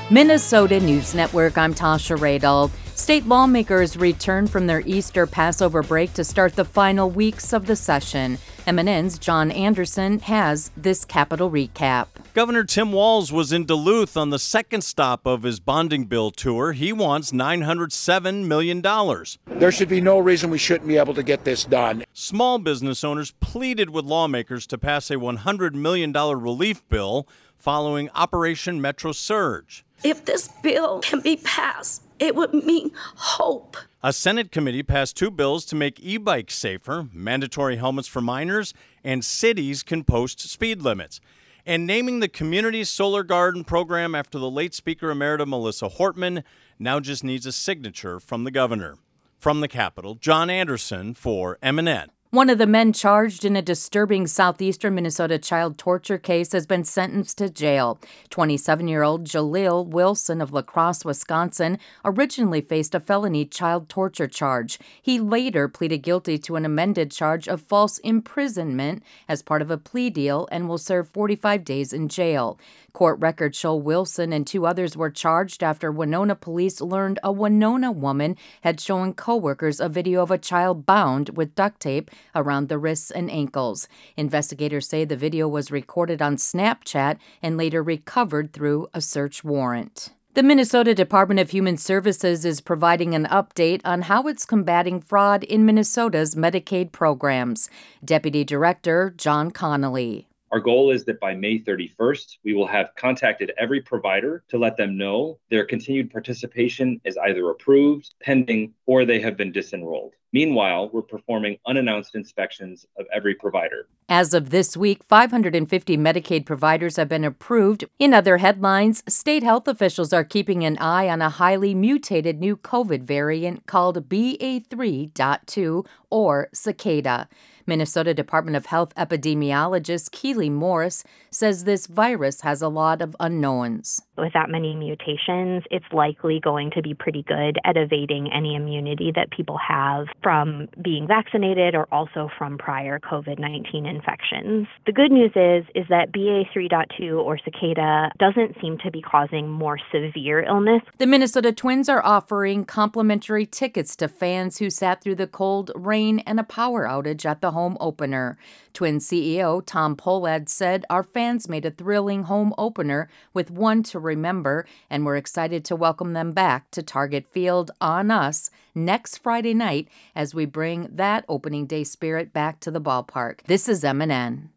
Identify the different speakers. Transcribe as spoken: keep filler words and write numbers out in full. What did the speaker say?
Speaker 1: Minnesota News Network, I'm Tasha Radel. State lawmakers return from their Easter Passover break to start the final weeks of the session. M N N's John Anderson has this Capitol recap.
Speaker 2: Governor Tim Walz was in Duluth on the second stop of his bonding bill tour. He wants nine hundred seven million dollars.
Speaker 3: There should be no reason we shouldn't be able to get this done.
Speaker 2: Small business owners pleaded with lawmakers to pass a one hundred million dollars relief bill following Operation Metro Surge.
Speaker 4: If this bill can be passed, it would mean hope.
Speaker 2: A Senate committee passed two bills to make e-bikes safer, mandatory helmets for minors, and cities can post speed limits. And naming the Community Solar Garden program after the late Speaker Emerita Melissa Hortman now just needs a signature from the governor. From the Capitol, John Anderson for M N N.
Speaker 1: One of the men charged in a disturbing southeastern Minnesota child torture case has been sentenced to jail. twenty-seven-year-old Jaleel Wilson of La Crosse, Wisconsin, originally faced a felony child torture charge. He later pleaded guilty to an amended charge of false imprisonment as part of a plea deal and will serve forty-five days in jail. Court records show Wilson and two others were charged after Winona police learned a Winona woman had shown coworkers a video of a child bound with duct tape around the wrists and ankles. Investigators say the video was recorded on Snapchat and later recovered through a search warrant. The Minnesota Department of Human Services is providing an update on how it's combating fraud in Minnesota's Medicaid programs. Deputy Director John Connolly.
Speaker 5: Our goal is that by May thirty-first, we will have contacted every provider to let them know their continued participation is either approved, pending, or they have been disenrolled. Meanwhile, we're performing unannounced inspections of every provider.
Speaker 1: As of this week, five hundred fifty Medicaid providers have been approved. In other headlines, state health officials are keeping an eye on a highly mutated new COVID variant called B A three point two or cicada. Minnesota Department of Health epidemiologist Keely Morris says this virus has a lot of unknowns.
Speaker 6: With that many mutations, it's likely going to be pretty good at evading any immunity that people have from being vaccinated or also from prior COVID nineteen infections. The good news is, is that B A three point two or cicada doesn't seem to be causing more severe illness.
Speaker 1: The Minnesota Twins are offering complimentary tickets to fans who sat through the cold, rain, and a power outage at the home opener. Twins C E O Tom Pohlad said, "Our fans made a thrilling home opener with one to remember, and we're excited to welcome them back to Target Field on us next Friday night as we bring that opening day spirit back to the ballpark." This is M N N.